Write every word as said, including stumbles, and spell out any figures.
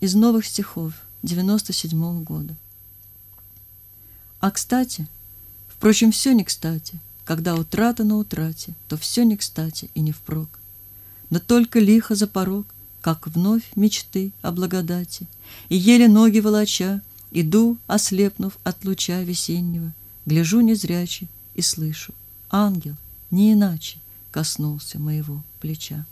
из новых стихов девяносто седьмого года. А кстати, впрочем, все не кстати, когда утрата на утрате, то все не кстати и не впрок. Но только лихо за порог, как вновь мечты о благодати, и еле ноги волоча, иду, ослепнув от луча весеннего, гляжу незряче и слышу: ангел не иначе коснулся моего плеча.